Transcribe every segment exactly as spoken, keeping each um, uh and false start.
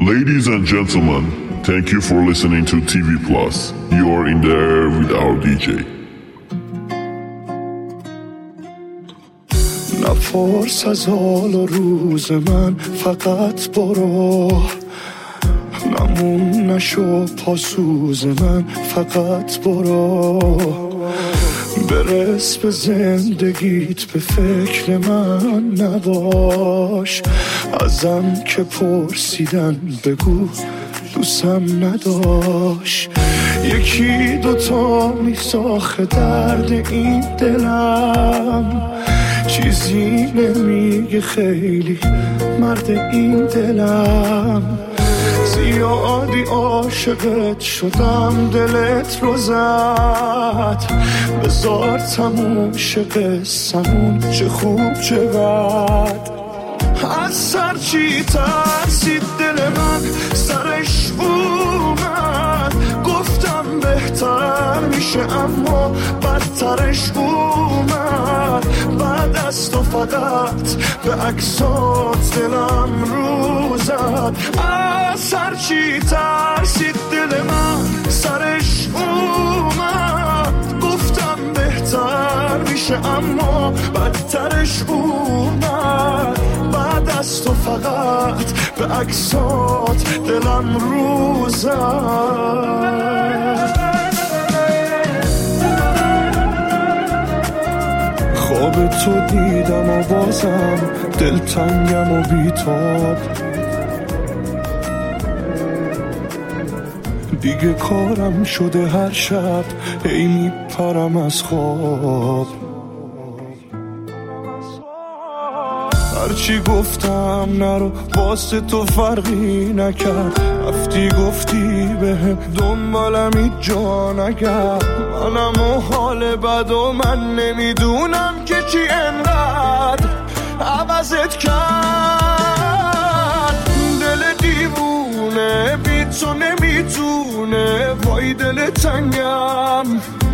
Ladies and gentlemen, thank you for listening to T V Plus. You're in there with our دی جی. نپرس از حال و روز من، فقط برو. نمون نشو پاسوز من، فقط برو. برس به زندگیت، به فکر من نباش. ازم که پرسیدن بگو دوستم نداشت. یکی دوتا میساخه درد این دلم، چیزی نمیگه خیلی مرد این دلم. زیادی عاشقت شدم، دلت رو زد. بذار تموم شه قصه‌مون، چه خوب چه بد. از سر چی ترسید دل من، سرش اومد. گفتم بهتر میشه اما بدترش اومد. بعد از تو فقط به عکسات دلم رو زد. از سر چی ترسید دل من، سرش اومد. گفتم بهتر میشه اما بدترش اومد. بعد از تو فقط به عکسات دلم رو زد. خواب تو دیدم و بازم دلتنگم و بیتاب. دیگه کارم شده هر شب هی میپرم از خواب. هرچی گفتم نرو واسه تو فرقی نکرد. رفتی گفتی بهم دنبالم هیچ جا نگرد. منم و حال بد و من نمیدونم که چی انقدر عوضت کرد. دل دیوونه بی تو نمیتونه، وای دل تنگم.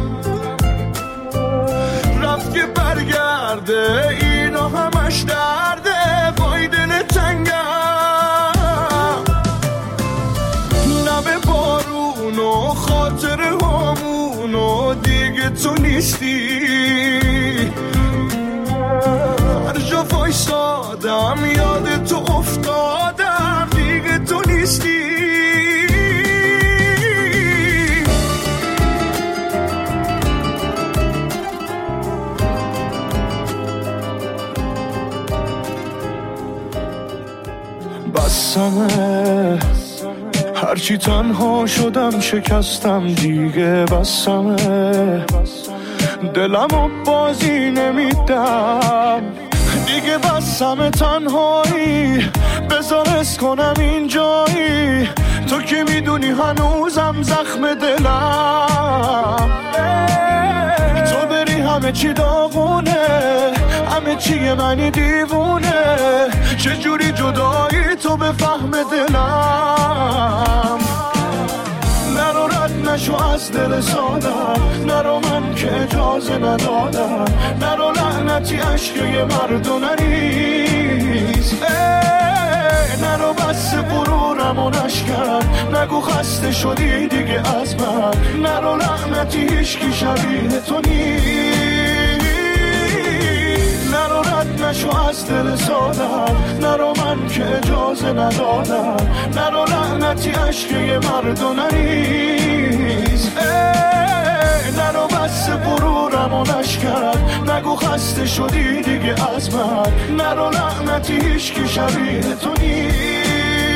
رفت که برگرده اینا همش درده، وای دل تنگم. لب بارون و خاطر همون و دیگه تو نیستی. هر جا وایسادم یاد تو افتادم، دیگه تو نیستی. بسمه هرچی تنها شدم شکستم، دیگه بسمه. دلمو بازی نمیدم دیگه، بسمه تنهایی. بذار اس کنم اینجایی، تو که میدونی هنوزم زخم دلم. تو بری همه چی داغونه، همه چی منی دیوونه. چجوری جدایی تو به فهم دلم. نرو رد نشو از دل سادم، نرو من که اجازه ندادم. نرو لعنتی عشق یه مرد و نریز. نرو بس غرورم و نشکن، نگو خسته شدی دیگه از من. نرو لعنتی هیچکی شبیه تو نیست. نرو رد نشو از دل سادم، نرو من که اجازه ندادم. نرو لعنتی عشق یه مرد و نریز. نرو بس غرورم و نشکن، نگو خسته شدی دیگه از من. نرو لعنتی هیچکی شبیه تو نیست.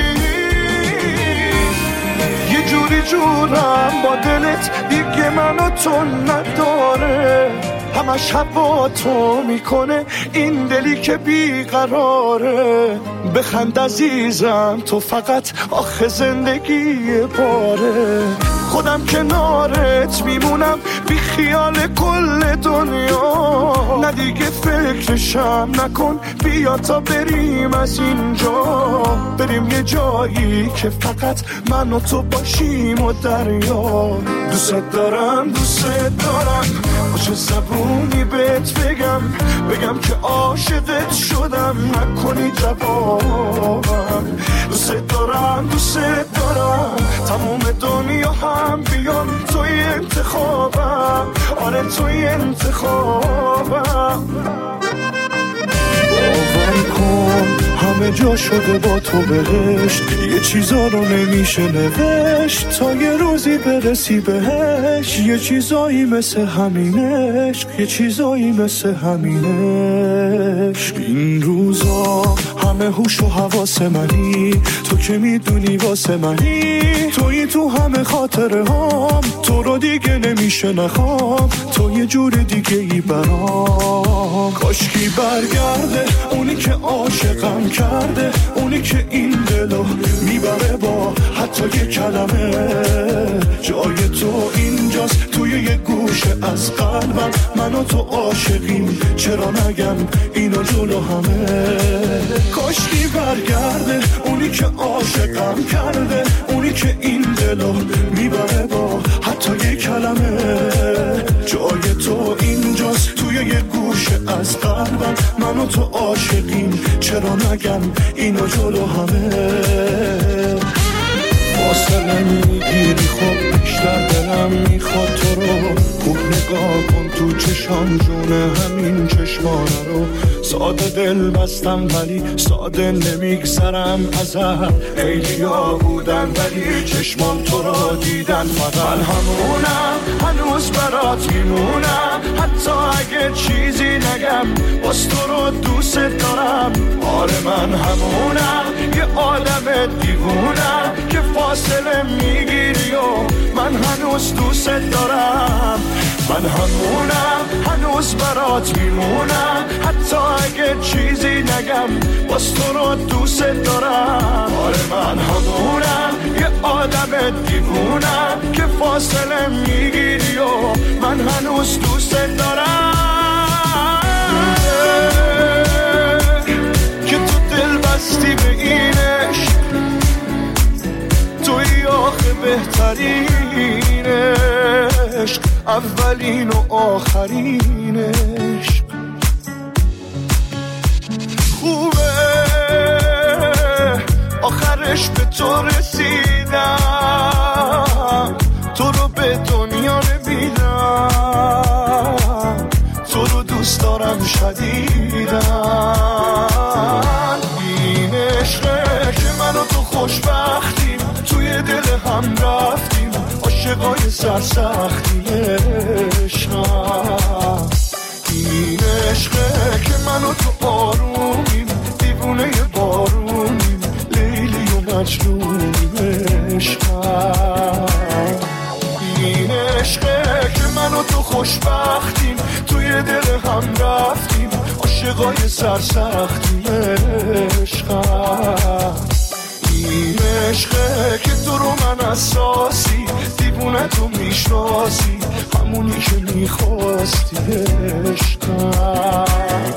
یه جوری جورم با دلت دیگه منو تو نداره. همش هوا تو میکنه این دلی که بیقراره. بخند عزیزم تو فقط آخه زندگی باره. خودم کنارت میمونم بی خیال کل دنیا. نه دیگه فکرشم نکن، بیا تا بریم از اینجا. بریم یه جایی که فقط من و تو باشیم و دریا. دوست دارم دوست دارم، با چه زبونی بهت بگم. بگم که عاشقت شدم، کم نکنی جوابم. دوست دارم دوست دارم تموم دنیا هم بیان توی انتخابم. آره توی انتخابم. باور کن همه جا شده با تو بهشت، یه چیزا رو نمیشه نوشت تا یه روزی برسی بهش. یه چیزایی مثل همینش، یه چیزایی مثل همینش. این روزا همه هوش و حواس منی، تو که میدونی واسه منی. توی تو همه خاطره هام، تو رو دیگه نمیشه نخوام. تو یه جور دیگه ای برام. کاشکی برگرده اونی که عاشقم کرده، اونی که این دلو میبره با حتی یه کلمه. جای تو اینجاست توی یه گوشه از قلبم. من و تو عاشقیم چرا نگم اینو جلو همه. کاشکی برگرده اونی که عاشقم کرده، اونی که این دلو میبره با حتی یه کلمه. جای تو اینجاست توی یه گوشه از قلبم. من و تو عاشقیم چرا نگم اینو جلو همه. فاصله میگیری خب بیشتر دلم میخواد تو رو. خوب نگاه کن تو چشام جونه همین چشمانه رو. ساده دل بستم ولی ساده نمیگذرم ازت. خیلیا بودن ولی چشمان تو رو دیدن فقط. من همونم هنوز برات میمونم، حتی اگه چیزی نگم باز تو رو دوست دارم. آره من همونم یه آدم دیوونم که فاصله میگیری و من هنوز دوست دارم. من همونم هنوز برات میمونم، حتی اگه چیزی نگم باز تو رو دوست دارم. آره من همونم یه آدم دیوونم که فاصله میگیری و من هنوز دوست دارم. که تو دل بستی به این عشق، توی آخه بهترین عشق، اولین و آخرین عشق. خوبه آخرش به تو رسیدم، تو رو به دنیا نمیدم. تو رو دوست دارم شدیدم. این عشقه که من و تو خوشبختیم، توی دل هم رفتیم عاشقای سرسختیم. عشقم این عشقه که من و تو آرومیم، دیوونه بارونیم، لیلی و مجنونیم. عشقم این عشقه که من و تو خوشبختیم، توی دل هم رفتیم عاشقای سرسختیم. عشقم این عشقه که تو رو من اساسی، دیوونه تو میشناسی، همونی که میخواستی. عشقم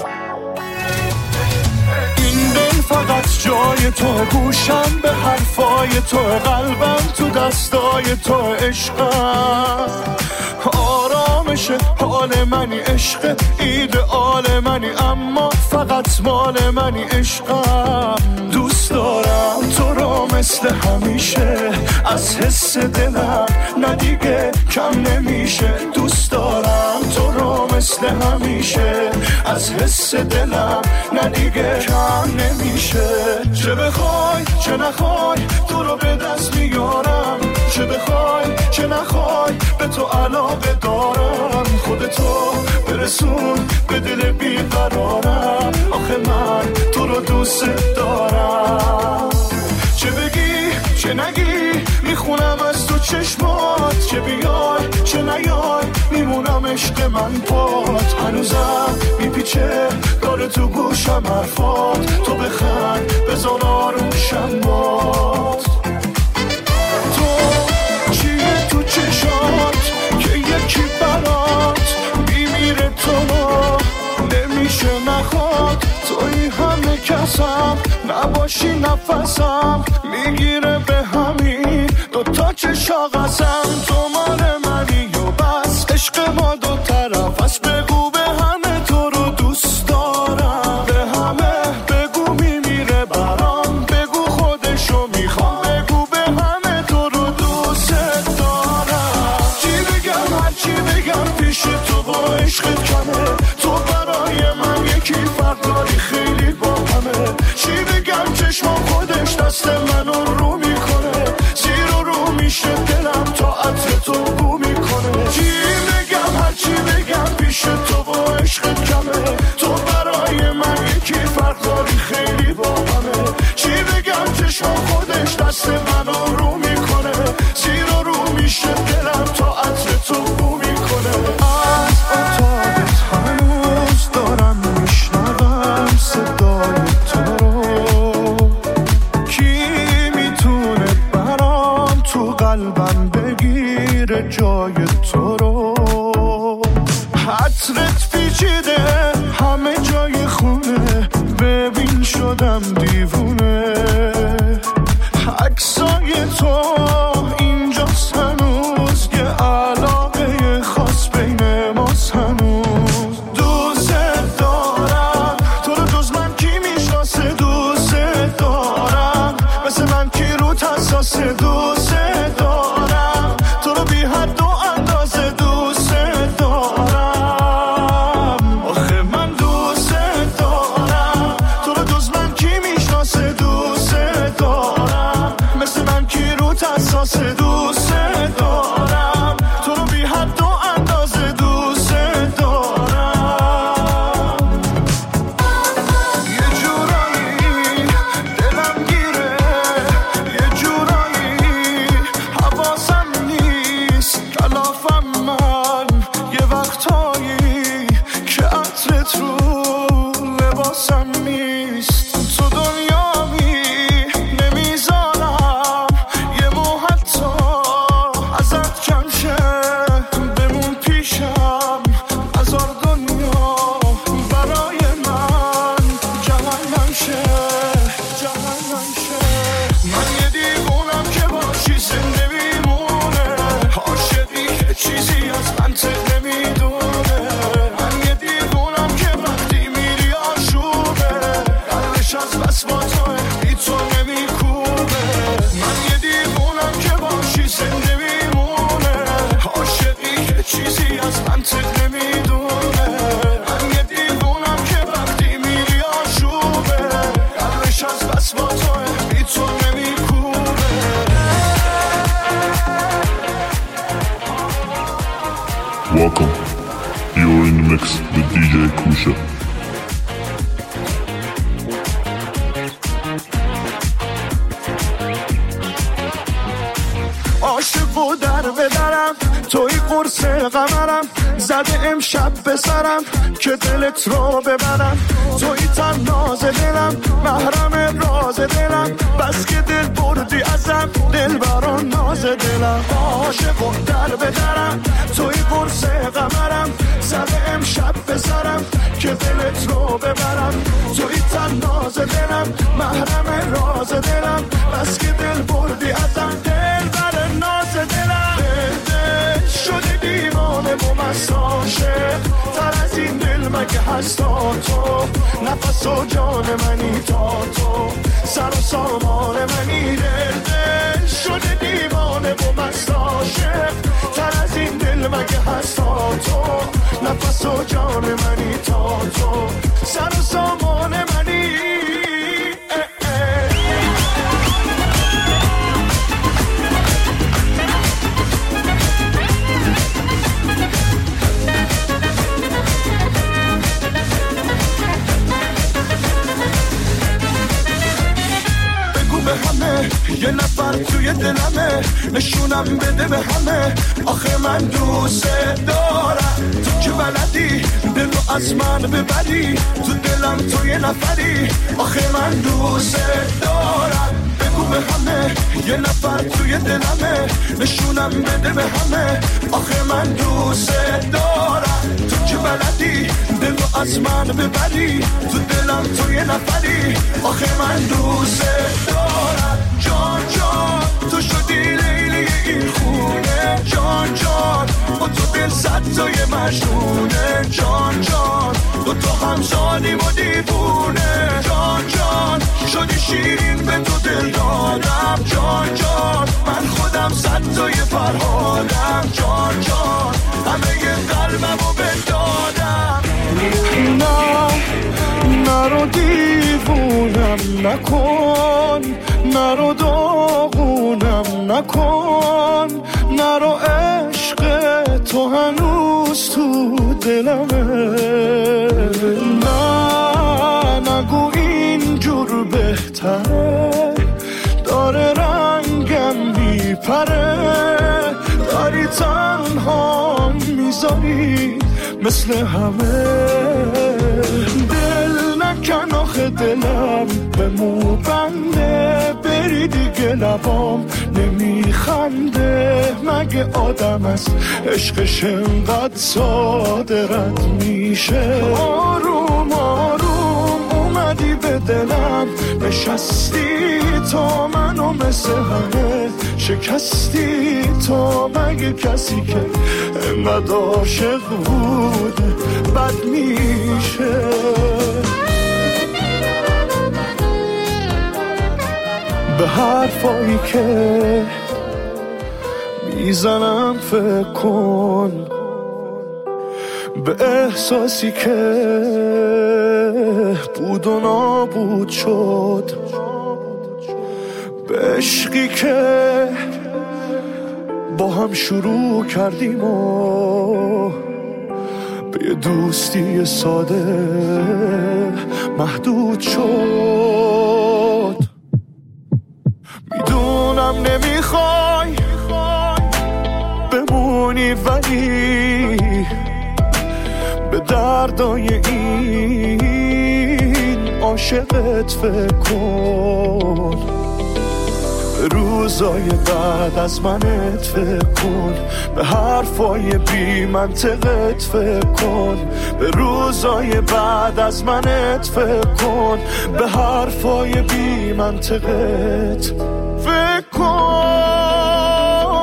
این دل فقط جای تو، گوشم به حرفای تو، قلبم تو دستای تو. عشقم آرامش حال منی، عشق ایدئال منی، اما فقط مال منی. عشقم دوست دارم تو رو مثل همیشه، از حس دلم نه دیگه کم نمیشه. دوست دارم تو رو مثل همیشه، از حس دلم نه دیگه کم نمیشه. چه بخوای چه نخوای تو رو به دست میارم، چه بخوای چه نخوای به تو علاقه دارم. خودتو برسون به دل بیقرارم، آخه من تو رو دوست دارم. چه بگی چه نگی میخونم از تو چشمات، چه بیای چه نیای میمونم عشق من پات. هنوزم میپیچه داره تو گوشم حرفات، تو بخند بزن آروشم باد. تو چیه تو چشات که یکی برات میمیره، تو رو نمیشه نخواد. توی همه کسم نباشی نفسم میگیره به همین دوتا چشا قسم. تو مال منی و بس، عشق ما دو طرف است. بگو به همه تو رو دوست دارم، به همه به رفتاری خیلی با همه. چی بگم چشم خودش دست منو رو میکنه، زیر و رو میشه دلم تا عطر تو بو میکنه. چی بگم هرچی بگم پیش تو و عشق کمه، تو برای من یکی فرق داری خیلی با همه. چی بگم چشم خودش دست منو رو میکنه، زیر و رو میشه دلم تا عطر تو بو میکنه. از اتاقت هنوز دارم میشنوم صدای تو رو، کی میتونه برام تو قلبم بگیره جای تو رو. عطرت پیچیده همه جای خونه، ببین شدم دیوونه. عکسای تو اینجاست هنوز، یه علاقه خاص بین ماست هنوز. دوست دارم تو رو، جز من کی میشناسه؟ دوست دارم مثل من کی رو حساسه؟ دوست دارم تو رو بی حد و اندازه. دوست دارم آخه من دوست دارم تو رو، جز من کی میشناسه؟ دوست دارم مثل من کی رو حساسه؟ دوست دارم تو رو بی حد و اندازه. دوست دارم یه جورایی دلم گیره، یه جورایی حواسم نیست، کلافم من یه وقتایی که عطرت رو لباسم نیست. تو دنیامی نمیذارم یه مو حتی ازت کم شه، بمون پیشم هزار دنیا برای من جهنم شه، جهنم شه. من یه دیوونم که باشی زنده میمونه، عاشقی که چیزی از منطق نمیدونه. من یه دیوونم که وقتی میری آشوبه، قلبش از بس با توه بی تو نمیکوبه. من یه دیوونم که باشی زنده میمونه، عاشقی که چیزی از منطق نمیدونه. من یه دیوونم که وقتی میری آشوبه، قلبش از بس با توه بی تو نمیکوبه. Welcome. You're in the mix with دی جی Kusha. عاشق و در بدرم توی قرص قمرم، زده امشب به سرم که دلت رو ببرم. توی تن ناز دلم، محرم راز دلم، بس که دل بردی ازم، دل بران ناز دلم. عاشق و در بدرم توی قرص قمرم، زده امشب به سرم که دلت رو ببرم. توی تن ناز دلم، محرم راز دلم، بس که دل بردی ازم، دل بران ناز دلم. دل شده دیوانه و مساشه، تر از این دل مگه هستا تو؟ نفس و جان منی تا تو، سر و سامان منی. دل دل شده دیوانه و مساشه، تر از این دل مگه هستا تو؟ نفس و جان منی تا تو، سر و سامان منی. یه نفر توی دلمه، نشونم بده به همه، آخه من دوست دارم. تو که بلدی دل رو از من ببری، تو دلم تو یه نفری، آخه من دوست دارم. بگو به همه یه نفر توی دلمه، نشونم بده به همه، آخه من دوست دارم. تو که بلدی دل رو از من ببری، تو دلم تو یه نفری، آخه من دوست دارم. جان جان تو شدی لیلی این خونه، جان جان با تو دل صد تای مجنونه. جان جان دو تا همزادیم و دیوونه. جان جان شدی شیرین به تو دل دادم. جان جان من خودم صد تای فرهادم. جان جان همه قلبم رو بدادم. نه نرو دیوونم نکن، نرو داغونم نکن، نرو عشق تو هنوز تو دلمه. نه نگو اینجور بهتره، داره رنگم میپره، داری تنها میذاری مثل همه. دل نکن آخه دلم به مو بنده، بری دیگه لبام نمیخنده. مگه آدم است عشقش انقدر ساده رد میشه؟ آروم آروم اومدی به دلم نشستی، تا منو مثل همه شکستی. تا مگه کسی که انقدر عاشق بود بد میشه؟ به حرفایی که میزنم فکر کن، به احساسی که بود و نابود شد، به عشقی که با هم شروع کردیم و به یه دوستی ساده محدود شد. میدونم نمیخوای بمونی، ولی به دردای این عاشقت فکر کن. به روزای بعد از منت فکر کن، به حرفای بی منطقت فکر کن. به روزای بعد از منت فکر کن، به حرفای بی منطقت فکر کن.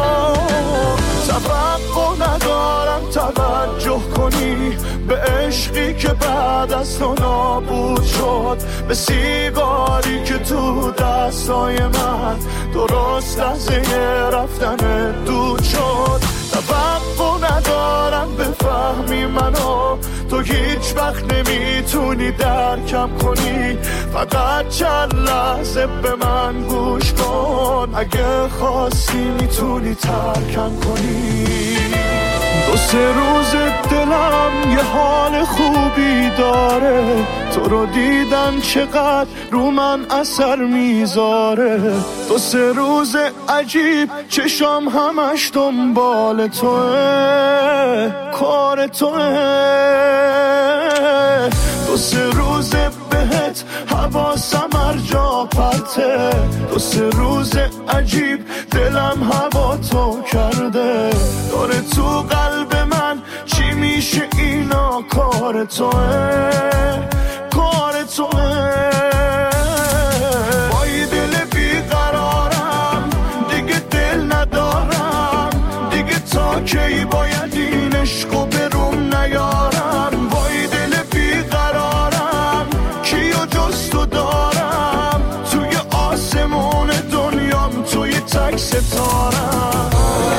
توقع ندارم توجه کنی به عشقی که بعد از تو نابود شد، به سیگاری که تو دستای من درست لحظه رفتن دود شد. توقع ندارم بفهمی منو، تو هیچ وقت نمیتونی درکم کنی. فقط چند لحظه به من گوش کن، اگه خواستی میتونی ترکم کنی. دو سه روز دلم یه حال خوبی داره، تو رو دیدن چقدر رو من اثر میذاره. دو سه روز عجیب چشام همش دنبال توه، کار توه. دو سه روز بهت حواسم هر جا پرته، دو سه روز عجیب دلم هوا تو کرده. داره تو قلب من چی میشه اینا، کار توه، کار توه. با یه دل بیقرارم دیگه دل ندارم، دیگه تا کی باید این عشقو بروم نیارم. با یه دل بیقرارم کیو جز تو دارم، توی آسمون دنیام توی تک ستارم.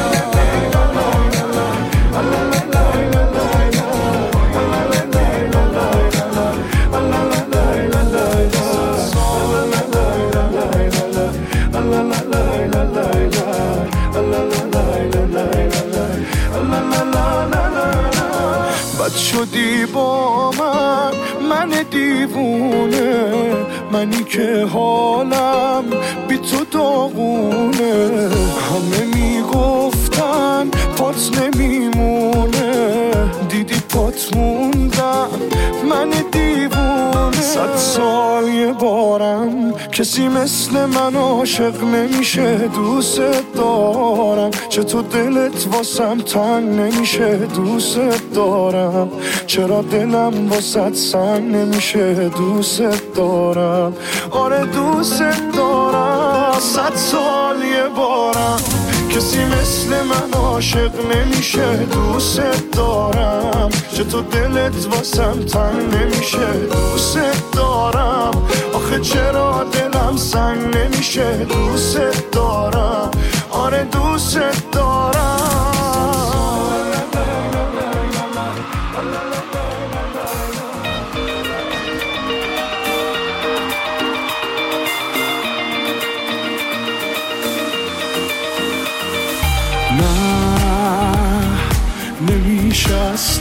بد شدی با من، من دیوونه، منی که حالم بی تو داغونه. همه میگفتن پات نمیمونه، دیدی پات موندم من دیوونه. صد سال یه بارم کسی مثل من عاشق نمیشه. دوست دارم چطور دلت واسم تنگ نمیشه. دوست دارم چرا دلم واسط سنگ نمیشه. دوست دارم آره دوست دارم. صد سال یه بارم کسی مثل من عاشق نمیشه. دوست دارم چطور دلت واسم تنگ نمیشه. دوست دارم آخه چرا دلم سنگ نمیشه. دوست دارم آره دوست دارم.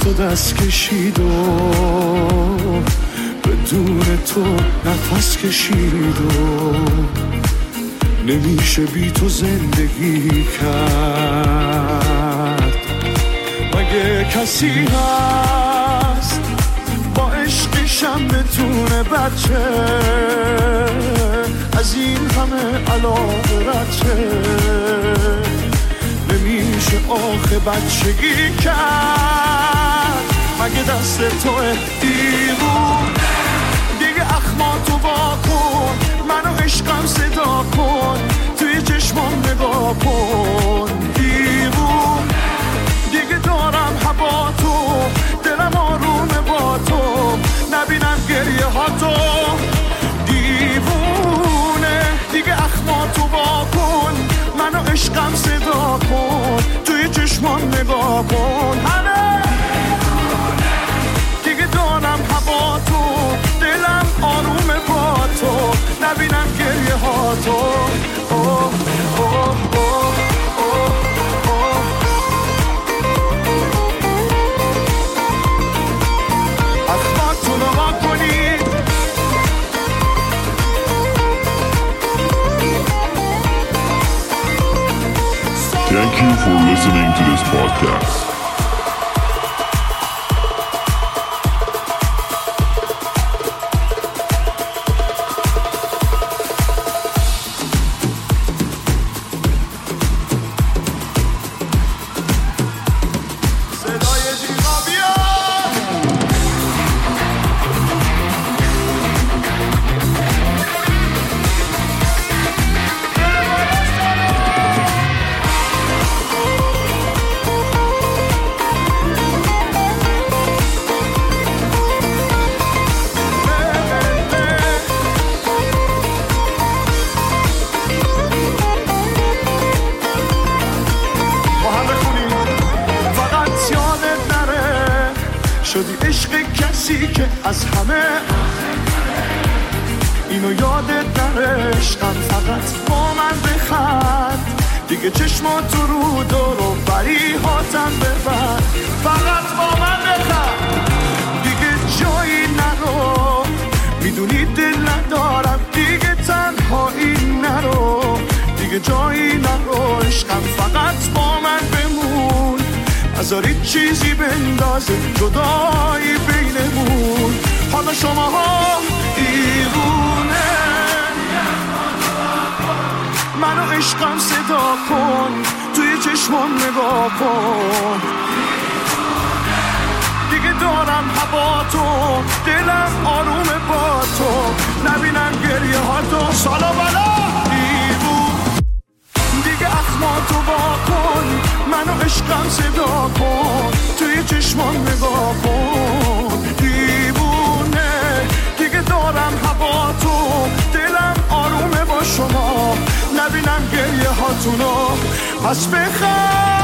تو دست کشید و بدون تو نفس کشید و نمیشه بی تو زندگی کرد. مگه کسی هست با عشقشم بتونه بچه از این همه علاقه رچه؟ نمیشه آخه بچگی کرد. مگه دست توه دیوون دیگه اخماتو وا کن، منو عشقم صدا کن، توی چشمام نگاه کن. دیوون دیگه دارم هوا تو، دلم آرومه با تو، نبینم گریه ها تو. دیوونه دیگه اخماتو وا کن، منو عشقم صدا کن، توی چشمام نگاه کن. همه دیگه دارم هوا تو، دلم آرومه با تو، نبینم گریه ها تو. اوه اوه اوه اوه اوه. اخماتون رو وا کنید. Thank you for listening to this podcast. شدی عشق کسی که از همه اینو یادت نره. عشقم فقط با من بخند، دیگه چشماتو رو دور و بری هاتم ببر. فقط با من بخند، دیگه جایی نرو، میدونی دل ندارم دیگه تنهایی نرو، دیگه جایی نرو. عشقم فقط با من بمون، نذارید چیزی بندازه جدایی بینمون. حالا شما ها دیوونه، منو عشقم صدا کن، توی چشمام نگاه کن. دیگه دارم هوا تو، دلم آرومه با تو، نبینم گریه ها تو. سالا بلا دیوون دیگه اخماتو با کن، منو عشقم صدا کن، توی چشمام نگاه کن. دیوونه دیگه دارم هوا تو، دلم آرومه با شما، نبینم گریه هاتونو. پس بخند